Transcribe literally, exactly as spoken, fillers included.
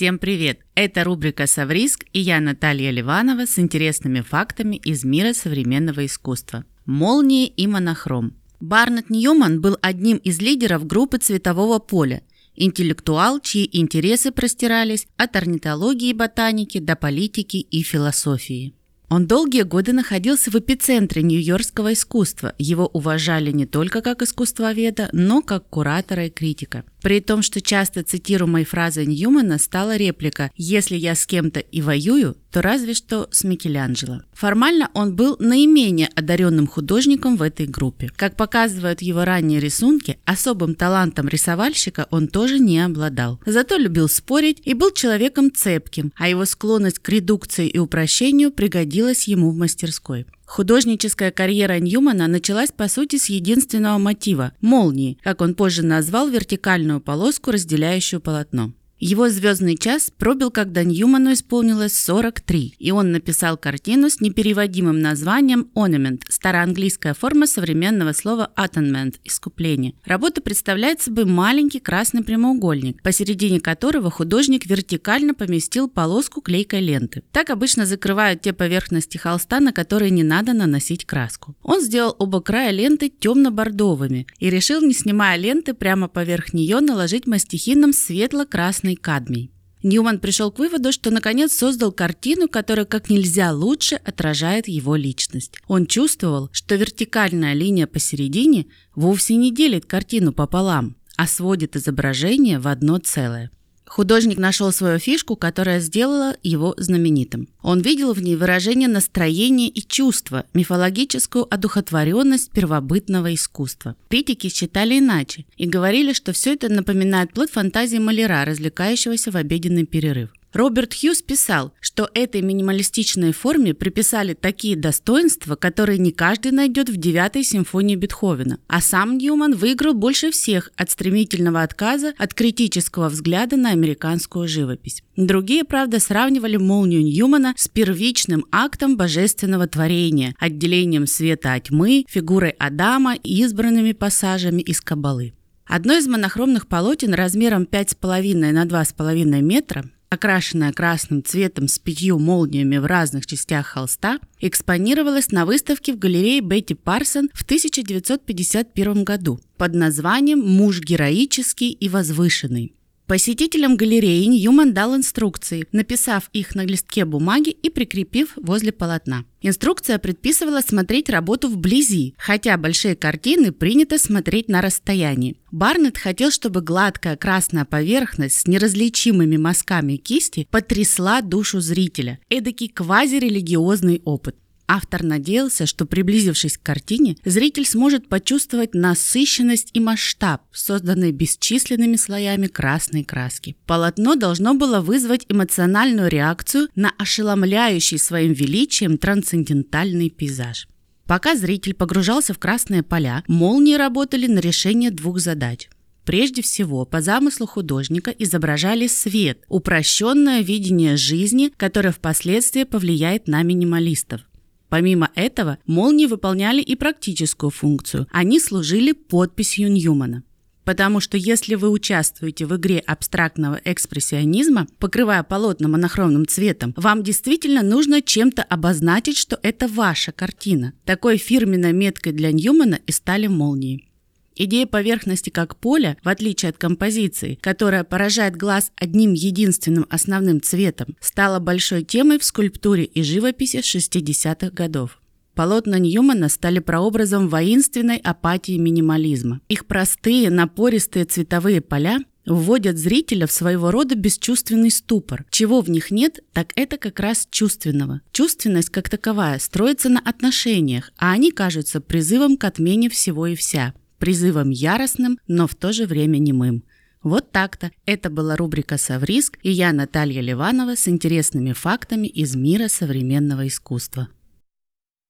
Всем привет! Это рубрика «Совриск» и я, Наталья Ливанова, с интересными фактами из мира современного искусства. Молнии и монохром. Барнетт Ньюман был одним из лидеров группы цветового поля, интеллектуал, чьи интересы простирались от орнитологии и ботаники до политики и философии. Он долгие годы находился в эпицентре нью-йоркского искусства. Его уважали не только как искусствоведа, но как куратора и критика. При том, что часто цитируемой фразой Ньюмана стала реплика «Если я с кем-то и воюю, то разве что с Микеланджело». Формально он был наименее одаренным художником в этой группе. Как показывают его ранние рисунки, особым талантом рисовальщика он тоже не обладал. Зато любил спорить и был человеком цепким, а его склонность к редукции и упрощению пригодилась ему в мастерской. Художническая карьера Ньюмана началась по сути с единственного мотива – молнии, как он позже назвал вертикальную полоску, разделяющую полотно. Его звездный час пробил, когда Ньюману исполнилось сорок три, и он написал картину с непереводимым названием «Ornament» – староанглийская форма современного слова «atonement» – «искупление». Работа представляет собой маленький красный прямоугольник, посередине которого художник вертикально поместил полоску клейкой ленты. Так обычно закрывают те поверхности холста, на которые не надо наносить краску. Он сделал оба края ленты темно-бордовыми и решил, не снимая ленты, прямо поверх нее наложить мастихином светло-красный кадмий. Ньюман пришел к выводу, что наконец создал картину, которая как нельзя лучше отражает его личность. Он чувствовал, что вертикальная линия посередине вовсе не делит картину пополам, а сводит изображение в одно целое. Художник нашел свою фишку, которая сделала его знаменитым. Он видел в ней выражение настроения и чувства, мифологическую одухотворенность первобытного искусства. Критики считали иначе и говорили, что все это напоминает плод фантазии маляра, развлекающегося в обеденный перерыв. Роберт Хьюз писал, что этой минималистичной форме приписали такие достоинства, которые не каждый найдет в девятой симфонии Бетховена. А сам Ньюман выиграл больше всех от стремительного отказа от критического взгляда на американскую живопись. Другие, правда, сравнивали молнию Ньюмана с первичным актом божественного творения, отделением света от тьмы, фигурой Адама и избранными пассажами из Каббалы. Одно из монохромных полотен размером пять с половиной на два с половиной метра, окрашенная красным цветом с пятью молниями в разных частях холста, экспонировалась на выставке в галерее Бетти Парсон в тысяча девятьсот пятьдесят первом году под названием «Муж героический и возвышенный». Посетителям галереи Ньюман дал инструкции, написав их на листке бумаги и прикрепив возле полотна. Инструкция предписывала смотреть работу вблизи, хотя большие картины принято смотреть на расстоянии. Барнетт хотел, чтобы гладкая красная поверхность с неразличимыми мазками кисти потрясла душу зрителя. Эдакий квазирелигиозный опыт. Автор надеялся, что, приблизившись к картине, зритель сможет почувствовать насыщенность и масштаб, созданный бесчисленными слоями красной краски. Полотно должно было вызвать эмоциональную реакцию на ошеломляющий своим величием трансцендентальный пейзаж. Пока зритель погружался в красные поля, молнии работали на решение двух задач. Прежде всего, по замыслу художника изображали свет, упрощенное видение жизни, которое впоследствии повлияет на минималистов. Помимо этого, молнии выполняли и практическую функцию. Они служили подписью Ньюмана. Потому что если вы участвуете в игре абстрактного экспрессионизма, покрывая полотна монохромным цветом, вам действительно нужно чем-то обозначить, что это ваша картина. Такой фирменной меткой для Ньюмана и стали молнии. Идея поверхности как поля, в отличие от композиции, которая поражает глаз одним единственным основным цветом, стала большой темой в скульптуре и живописи шестидесятых годов. Полотна Ньюмана стали прообразом воинственной апатии минимализма. Их простые, напористые цветовые поля вводят зрителя в своего рода бесчувственный ступор. Чего в них нет, так это как раз чувственного. Чувственность как таковая строится на отношениях, а они кажутся призывом к отмене всего и вся. Призывом яростным, но в то же время немым. Вот так-то. Это была рубрика «Совриск» и я, Наталья Ливанова, с интересными фактами из мира современного искусства.